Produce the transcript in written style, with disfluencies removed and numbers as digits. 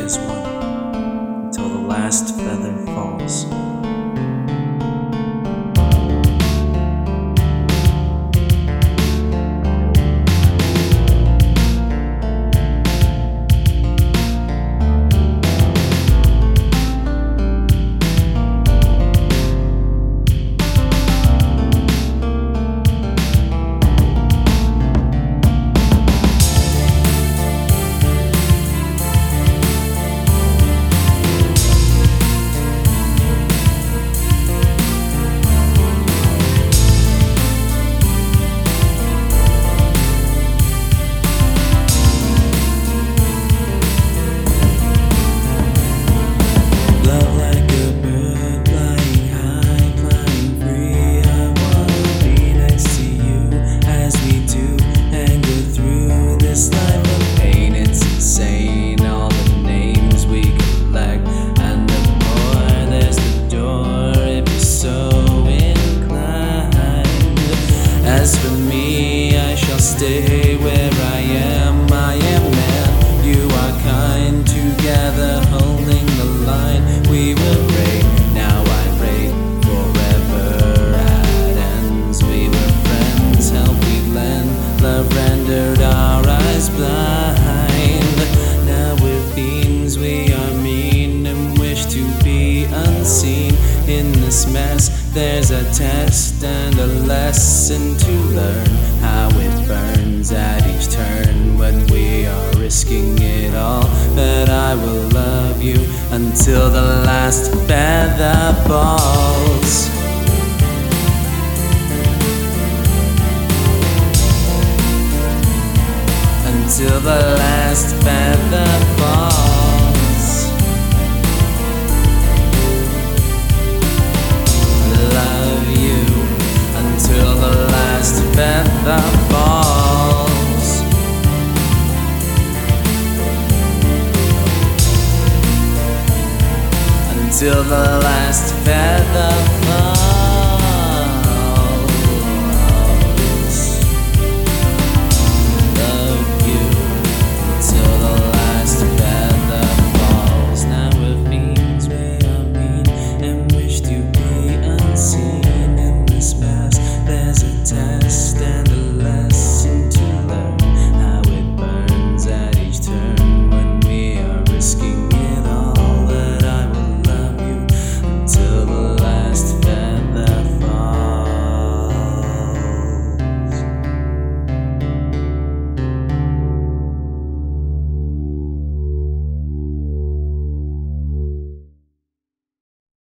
as one until the last feather falls. As for me, I shall stay where I am man. You are kind, together holding the line. We were great, now I rate forever at ends. We were friends, help we lend, love rendered our eyes blind. Now we're fiends, we are mean and wish to be unseen. In this mess, there's a test and a lesson to learn. How it burns at each turn when we are risking it all. But I will love you until the last feather falls. Until the last feather falls. Until the last feather falls. Until the last feather falls.